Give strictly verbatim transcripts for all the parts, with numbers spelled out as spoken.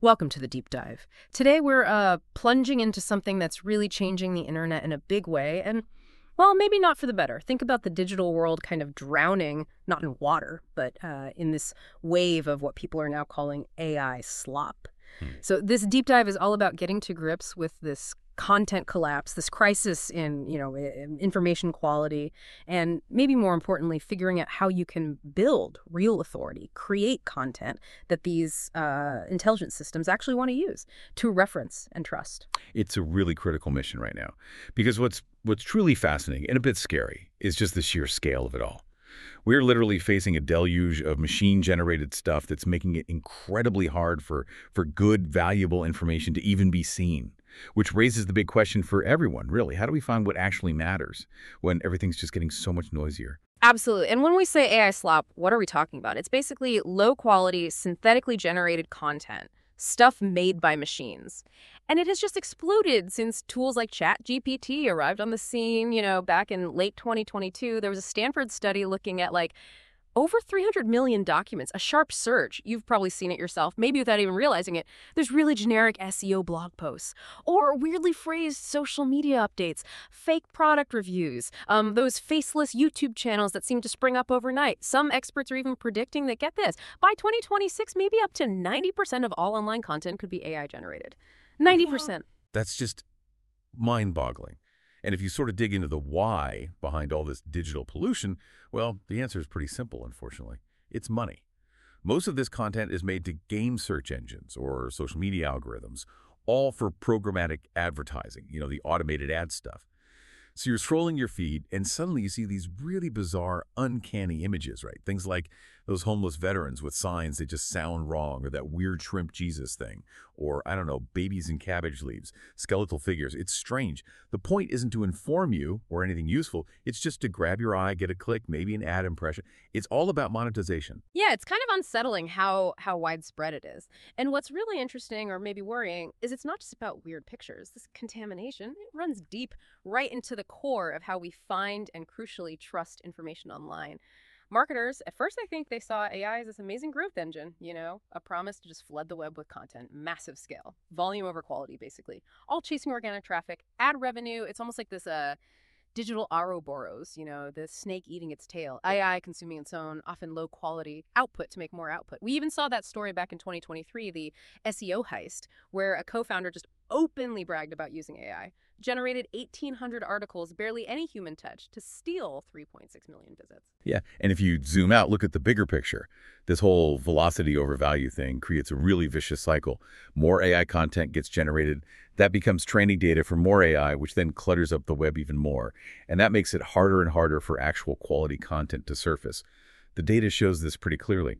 Welcome to the deep dive. Today we're uh, plunging into something that's really changing the internet in a big way, and, well, maybe not for the better. Think about the digital world kind of drowning, not in water, but uh, in this wave of what people are now calling A I slop. Hmm. So this deep dive is all about getting to grips with this content collapse, this crisis in, you know, i- information quality, and maybe more importantly, figuring out how you can build real authority, create content that these uh, intelligence systems actually want to use to reference and trust. It's a really critical mission right now, because what's what's truly fascinating and a bit scary is just the sheer scale of it all. We're literally facing a deluge of machine-generated stuff that's making it incredibly hard for for good, valuable information to even be seen, which raises the big question for everyone, really. How do we find what actually matters when everything's just getting so much noisier? Absolutely. And when we say A I slop, what are we talking about? It's basically low quality, synthetically generated content, stuff made by machines. And it has just exploded since tools like ChatGPT arrived on the scene, you know, back in late twenty twenty-two. There was a Stanford study looking at like over three hundred million documents, a sharp search. You've probably seen it yourself, maybe without even realizing it. There's really generic S E O blog posts or weirdly phrased social media updates, fake product reviews, um, those faceless YouTube channels that seem to spring up overnight. Some experts are even predicting that, get this, by twenty twenty-six, maybe up to ninety percent of all online content could be A I generated. ninety percent. That's just mind-boggling. And if you sort of dig into the why behind all this digital pollution, well, the answer is pretty simple, unfortunately. It's money. Most of this content is made to game search engines or social media algorithms, all for programmatic advertising, you know, the automated ad stuff. So you're scrolling your feed, and suddenly you see these really bizarre, uncanny images, right? Things like those homeless veterans with signs that just sound wrong, or that weird shrimp Jesus thing, or, I don't know, babies in cabbage leaves, skeletal figures. It's strange. The point isn't to inform you or anything useful. It's just to grab your eye, get a click, maybe an ad impression. It's all about monetization. Yeah, it's kind of unsettling how how widespread it is. And what's really interesting or maybe worrying is it's not just about weird pictures. This contamination, it runs deep right into the core of how we find and crucially trust information online. Marketers, at first I think they saw A I as this amazing growth engine, you know, a promise to just flood the web with content, massive scale, volume over quality basically, all chasing organic traffic, ad revenue. It's almost like this uh digital Ouroboros, you know, the snake eating its tail, A I consuming its own, often low quality output to make more output. We even saw that story back in twenty twenty-three, the S E O heist, where a co-founder just openly bragged about using A I, generated eighteen hundred articles, barely any human touch, to steal three point six million visits. Yeah, and if you zoom out, look at the bigger picture. This whole velocity over value thing creates a really vicious cycle. More A I content gets generated. That becomes training data for more A I, which then clutters up the web even more. And that makes it harder and harder for actual quality content to surface. The data shows this pretty clearly.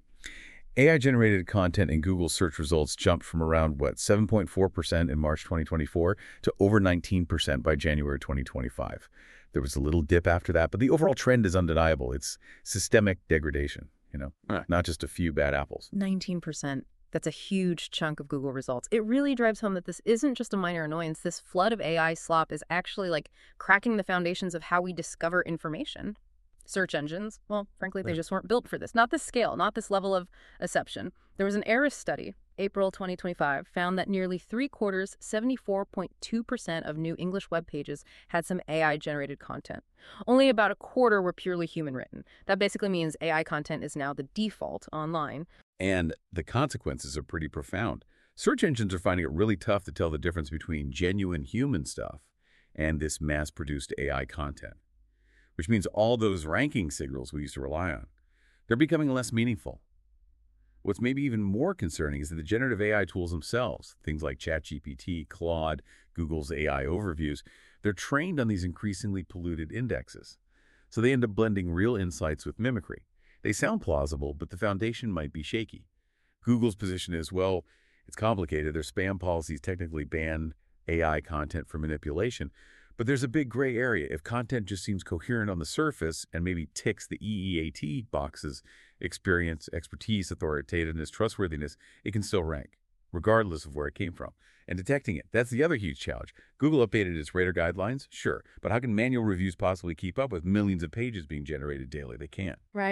A I-generated content in Google search results jumped from around, what, seven point four percent in March twenty twenty-four to over nineteen percent by January twenty twenty-five. There was a little dip after that, but the overall trend is undeniable. It's systemic degradation, you know, Right. not just a few bad apples. nineteen percent. That's a huge chunk of Google results. It really drives home that this isn't just a minor annoyance. This flood of A I slop is actually like cracking the foundations of how we discover information. Search engines, well, frankly, they Right. just weren't built for this. Not this scale, not this level of acception. There was an Eris study, April twenty twenty-five, found that nearly three quarters, seventy-four point two percent of new English web pages had some A I-generated content. Only about a quarter were purely human-written. That basically means A I content is now the default online. And the consequences are pretty profound. Search engines are finding it really tough to tell the difference between genuine human stuff and this mass-produced A I content, which means all those ranking signals we used to rely on, they're becoming less meaningful. What's maybe even more concerning is that the generative A I tools themselves, things like ChatGPT, Claude, Google's A I overviews, they're trained on these increasingly polluted indexes. So they end up blending real insights with mimicry. They sound plausible, but the foundation might be shaky. Google's position is, well, it's complicated. Their spam policies technically ban A I content for manipulation, but there's a big gray area. If content just seems coherent on the surface and maybe ticks the E E A T boxes, experience, expertise, authoritativeness, trustworthiness, it can still rank, regardless of where it came from. And detecting it, that's the other huge challenge. Google updated its rater guidelines, sure, but how can manual reviews possibly keep up with millions of pages being generated daily? They can't. Right.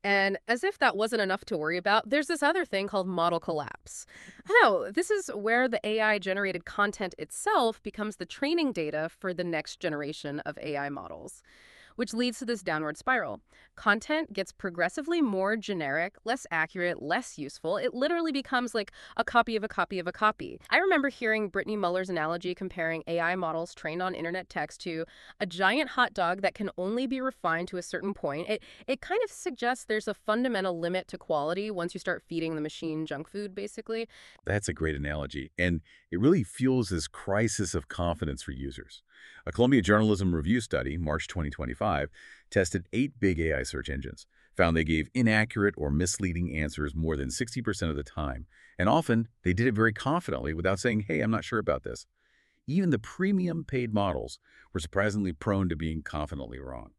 And as if that wasn't enough to worry about, there's this other thing called model collapse. No, this is where the A I-generated content itself becomes the training data for the next generation of A I models, which leads to this downward spiral. Content gets progressively more generic, less accurate, less useful. It literally becomes like a copy of a copy of a copy. I remember hearing Brittany Muller's analogy comparing A I models trained on internet text to a giant hot dog that can only be refined to a certain point. It, it kind of suggests there's a fundamental limit to quality once you start feeding the machine junk food, basically. That's a great analogy, and it really fuels this crisis of confidence for users. A Columbia Journalism Review study, March twenty twenty-five, tested eight big A I search engines, found they gave inaccurate or misleading answers more than sixty percent of the time, and often they did it very confidently without saying, hey, I'm not sure about this. Even the premium paid models were surprisingly prone to being confidently wrong.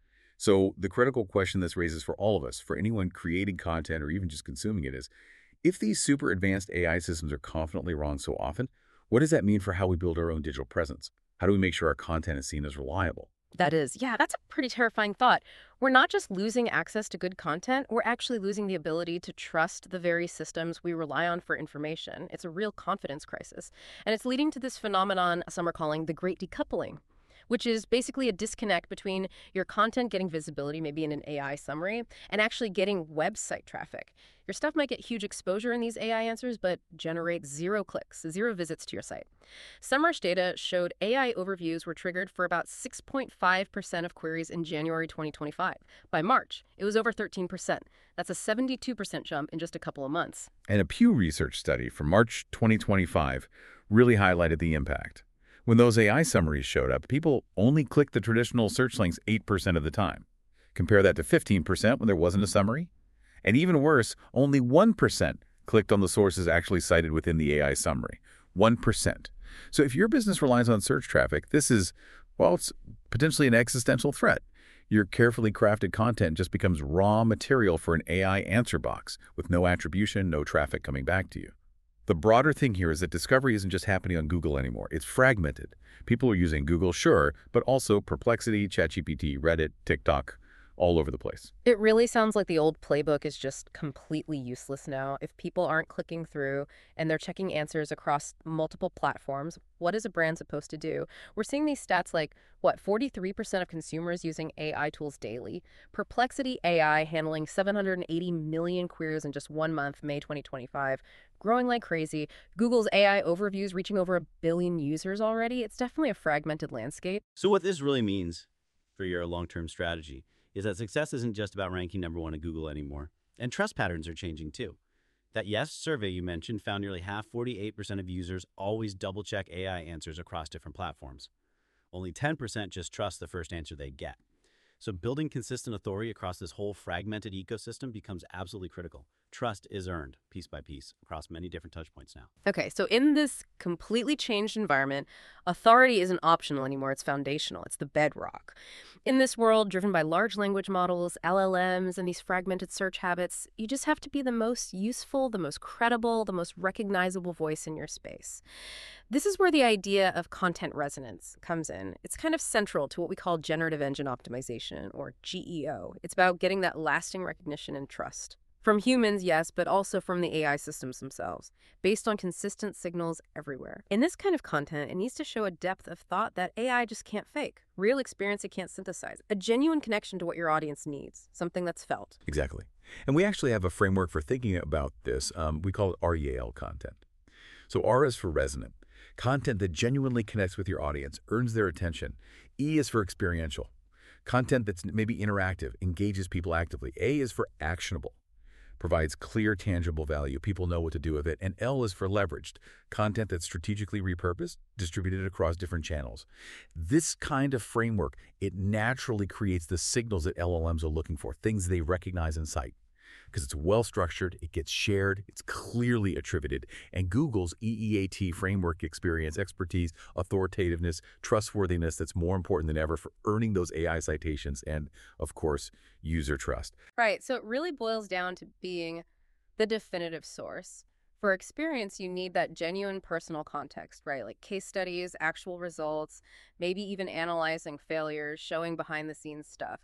So the critical question this raises for all of us, for anyone creating content or even just consuming it, is, if these super advanced A I systems are confidently wrong so often, what does that mean for how we build our own digital presence? How do we make sure our content is seen as reliable? That is, yeah, that's a pretty terrifying thought. We're not just losing access to good content, we're actually losing the ability to trust the very systems we rely on for information. It's a real confidence crisis. And it's leading to this phenomenon some are calling the Great Decoupling, which is basically a disconnect between your content getting visibility, maybe in an A I summary, and actually getting website traffic. Your stuff might get huge exposure in these A I answers, but generate zero clicks, zero visits to your site. SEMrush data showed A I overviews were triggered for about six point five percent of queries in January twenty twenty-five. By March, it was over thirteen percent. That's a seventy-two percent jump in just a couple of months. And a Pew Research study from March twenty twenty-five really highlighted the impact. When those A I summaries showed up, people only clicked the traditional search links eight percent of the time. Compare that to fifteen percent when there wasn't a summary. And even worse, only one percent clicked on the sources actually cited within the A I summary. one percent. So if your business relies on search traffic, this is, well, it's potentially an existential threat. Your carefully crafted content just becomes raw material for an A I answer box with no attribution, no traffic coming back to you. The broader thing here is that discovery isn't just happening on Google anymore. It's fragmented. People are using Google, sure, but also Perplexity, ChatGPT, Reddit, TikTok, all over the place. It really sounds like the old playbook is just completely useless now. If people aren't clicking through and they're checking answers across multiple platforms, what is a brand supposed to do? We're seeing these stats like, what, forty-three percent of consumers using A I tools daily. Perplexity A I handling seven hundred eighty million queries in just one month, May twenty twenty-five, growing like crazy. Google's A I overviews reaching over a billion users already. It's definitely a fragmented landscape. So what this really means for your long-term strategy is that success isn't just about ranking number one at Google anymore. And trust patterns are changing too. That Yes survey you mentioned found nearly half, forty-eight percent of users always double-check A I answers across different platforms. Only ten percent just trust the first answer they get. So building consistent authority across this whole fragmented ecosystem becomes absolutely critical. Trust is earned piece by piece across many different touch points now. Okay, so in this completely changed environment, authority isn't optional anymore. It's foundational. It's the bedrock. In this world driven by large language models, L L Ms, and these fragmented search habits, you just have to be the most useful, the most credible, the most recognizable voice in your space. This is where the idea of content resonance comes in. It's kind of central to what we call generative engine optimization, or G E O. It's about getting that lasting recognition and trust. From humans, yes, but also from the A I systems themselves, based on consistent signals everywhere. In this kind of content, it needs to show a depth of thought that A I just can't fake, real experience it can't synthesize, a genuine connection to what your audience needs, something that's felt. Exactly. And we actually have a framework for thinking about this. Um, we call it R E A L content. So R is for resonant, content that genuinely connects with your audience, earns their attention. E is for experiential, content that's maybe interactive, engages people actively. A is for actionable, provides clear, tangible value. People know what to do with it. And L is for leveraged, content that's strategically repurposed, distributed across different channels. This kind of framework, it naturally creates the signals that L L Ms are looking for, things they recognize and cite. Because it's well-structured, it gets shared, it's clearly attributed. And Google's E E A T framework experience, expertise, authoritativeness, trustworthiness, that's more important than ever for earning those A I citations and, of course, user trust. Right, so it really boils down to being the definitive source. For experience, you need that genuine personal context, right? Like case studies, actual results, maybe even analyzing failures, showing behind-the-scenes stuff.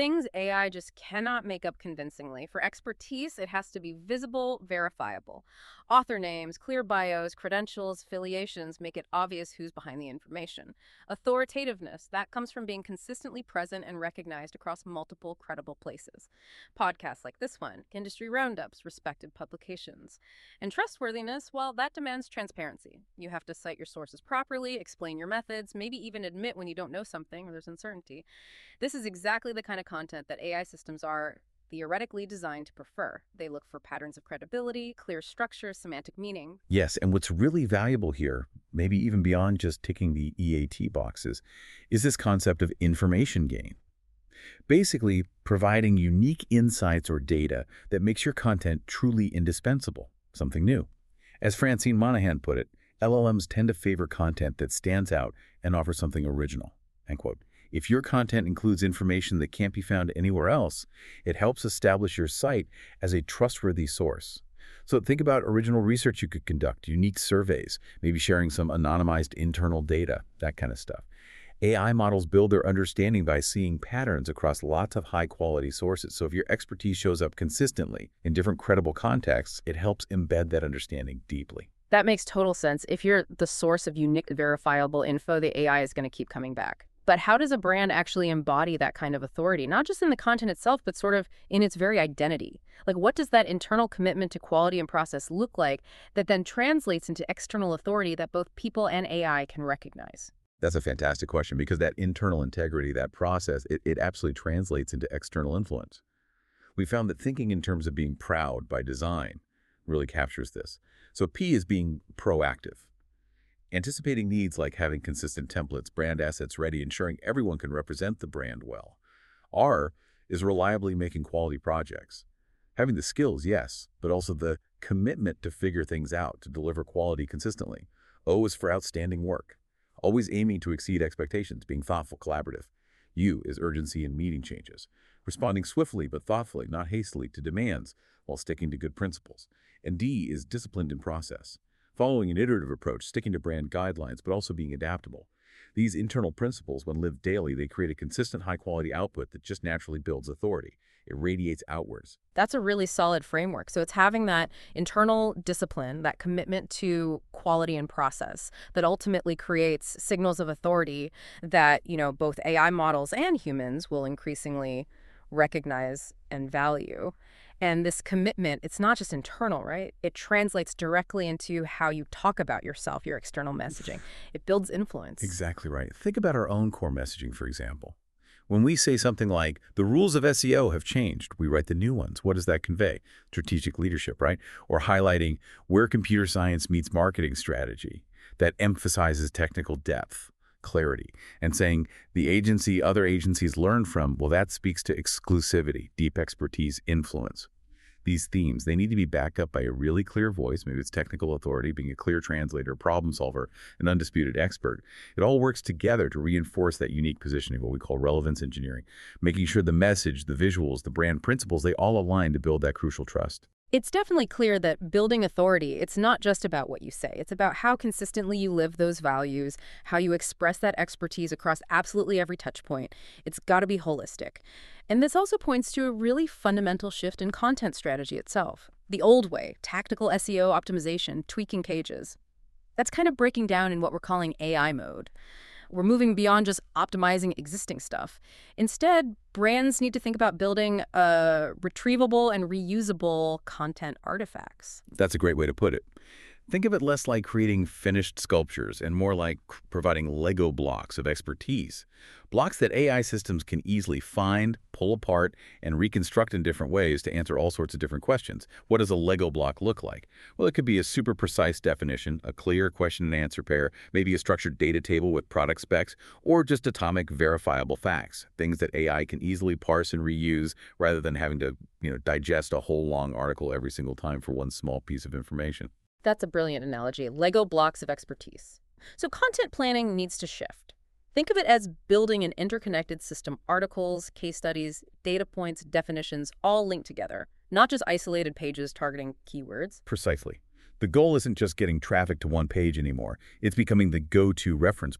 Things A I just cannot make up convincingly. For expertise, it has to be visible, verifiable. Author names, clear bios, credentials, affiliations make it obvious who's behind the information. Authoritativeness, that comes from being consistently present and recognized across multiple credible places. Podcasts like this one, industry roundups, respected publications. And trustworthiness, well, that demands transparency. You have to cite your sources properly, explain your methods, maybe even admit when you don't know something or there's uncertainty. This is exactly the kind of content that A I systems are theoretically designed to prefer. They look for patterns of credibility, clear structure, semantic meaning. Yes, and what's really valuable here, maybe even beyond just ticking the E A T boxes, is this concept of information gain. Basically, providing unique insights or data that makes your content truly indispensable, something new. As Francine Monahan put it, L L Ms tend to favor content that stands out and offers something original, end quote. If your content includes information that can't be found anywhere else, it helps establish your site as a trustworthy source. So think about original research you could conduct, unique surveys, maybe sharing some anonymized internal data, that kind of stuff. A I models build their understanding by seeing patterns across lots of high-quality sources. So if your expertise shows up consistently in different credible contexts, it helps embed that understanding deeply. That makes total sense. If you're the source of unique, verifiable info, the A I is going to keep coming back. But how does a brand actually embody that kind of authority, not just in the content itself, but sort of in its very identity? Like, what does that internal commitment to quality and process look like that then translates into external authority that both people and A I can recognize? That's a fantastic question, because that internal integrity, that process, it, it absolutely translates into external influence. We found that thinking in terms of being proud by design really captures this. So P is being proactive. Anticipating needs like having consistent templates, brand assets ready, ensuring everyone can represent the brand well. R is reliably making quality projects. Having the skills, yes, but also the commitment to figure things out, to deliver quality consistently. O is for outstanding work, always aiming to exceed expectations, being thoughtful, collaborative. U is urgency in meeting changes, responding swiftly but thoughtfully, not hastily, to demands while sticking to good principles. And D is disciplined in process, following an iterative approach, sticking to brand guidelines, but also being adaptable. These internal principles, when lived daily, they create a consistent high-quality output that just naturally builds authority. It radiates outwards. That's a really solid framework. So it's having that internal discipline, that commitment to quality and process that ultimately creates signals of authority that, you know, both A I models and humans will increasingly recognize and value. And this commitment, it's not just internal, right? It translates directly into how you talk about yourself, your external messaging. It builds influence. Exactly right. Think about our own core messaging, for example. When we say something like, the rules of S E O have changed, we write the new ones. What does that convey? Strategic leadership, right? Or highlighting where computer science meets marketing strategy. That emphasizes technical depth, clarity, and saying the agency other agencies learn from, well, that speaks to exclusivity, deep expertise, influence. These themes, they need to be backed up by a really clear voice. Maybe it's technical authority, being a clear translator, problem solver, an undisputed expert. It all works together to reinforce that unique positioning, what we call relevance engineering, making sure the message, the visuals, the brand principles, they all align to build that crucial trust. It's definitely clear that building authority, it's not just about what you say. It's about how consistently you live those values, how you express that expertise across absolutely every touch point. It's got to be holistic. And this also points to a really fundamental shift in content strategy itself. The old way, tactical S E O optimization, tweaking pages. That's kind of breaking down in what we're calling A I mode. We're moving beyond just optimizing existing stuff. Instead, brands need to think about building uh, retrievable and reusable content artifacts. That's a great way to put it. Think of it less like creating finished sculptures and more like providing Lego blocks of expertise. Blocks that A I systems can easily find, pull apart, and reconstruct in different ways to answer all sorts of different questions. What does a Lego block look like? Well, it could be a super precise definition, a clear question and answer pair, maybe a structured data table with product specs, or just atomic verifiable facts, things that A I can easily parse and reuse rather than having to, you know, digest a whole long article every single time for one small piece of information. That's a brilliant analogy. Lego blocks of expertise. So content planning needs to shift. Think of it as building an interconnected system, articles, case studies, data points, definitions, all linked together, not just isolated pages targeting keywords. Precisely. The goal isn't just getting traffic to one page anymore. It's becoming the go-to reference point.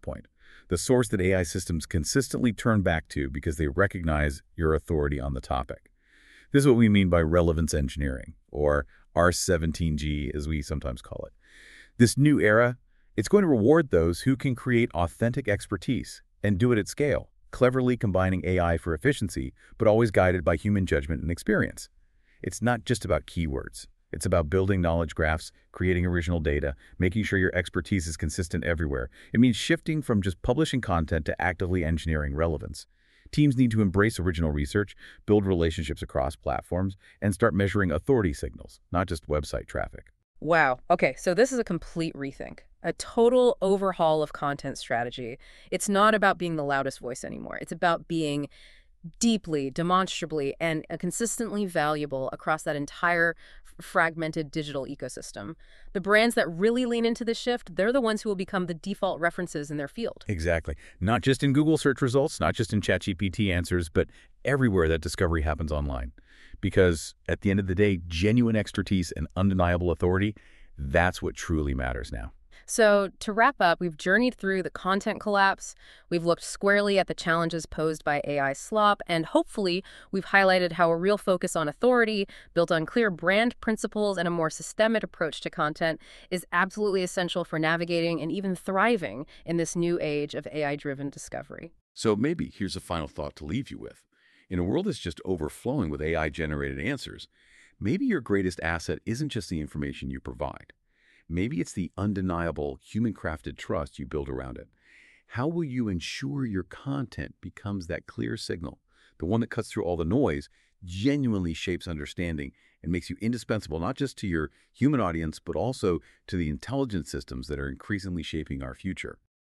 the source that A I systems consistently turn back to because they recognize your authority on the topic. This is what we mean by relevance engineering, or R seventeen G as we sometimes call it. This new era, it's going to reward those who can create authentic expertise and do it at scale, cleverly combining A I for efficiency, but always guided by human judgment and experience. It's not just about keywords. It's about building knowledge graphs, creating original data, making sure your expertise is consistent everywhere. It means shifting from just publishing content to actively engineering relevance. Teams need to embrace original research, build relationships across platforms, and start measuring authority signals, not just website traffic. Wow. Okay, so this is a complete rethink, a total overhaul of content strategy. It's not about being the loudest voice anymore. It's about being deeply, demonstrably, and uh, consistently valuable across that entire f- fragmented digital ecosystem. The brands that really lean into this shift, they're the ones who will become the default references in their field. Exactly. Not just in Google search results, not just in ChatGPT answers, but everywhere that discovery happens online. Because at the end of the day, genuine expertise and undeniable authority, that's what truly matters now. So to wrap up, we've journeyed through the content collapse, we've looked squarely at the challenges posed by A I slop, and hopefully we've highlighted how a real focus on authority, built on clear brand principles and a more systemic approach to content, is absolutely essential for navigating and even thriving in this new age of A I-driven discovery. So maybe here's a final thought to leave you with. In a world that's just overflowing with A I-generated answers, maybe your greatest asset isn't just the information you provide. Maybe it's the undeniable human-crafted trust you build around it. How will you ensure your content becomes that clear signal, the one that cuts through all the noise, genuinely shapes understanding, and makes you indispensable not just to your human audience, but also to the intelligent systems that are increasingly shaping our future?